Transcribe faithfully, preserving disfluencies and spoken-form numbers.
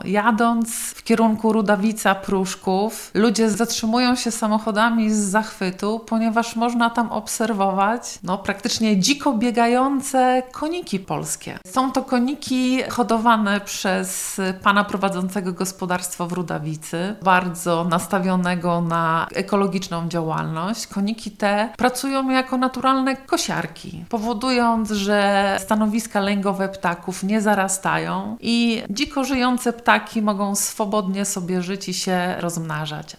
Jadąc w kierunku Rudawica-Pruszków, ludzie zatrzymują się samochodami z zachwytu, ponieważ można tam obserwować no, praktycznie dziko biegające koniki polskie. Są to koniki hodowane przez pana prowadzącego gospodarstwo w Rudawicy, bardzo nastawionego na ekologiczną działalność. Koniki te pracują jako naturalne kosiarki, powodując, że stanowiska lęgowe ptaków nie zarastają i dziko żyjące ptaki mogą swobodnie sobie żyć i się rozmnażać.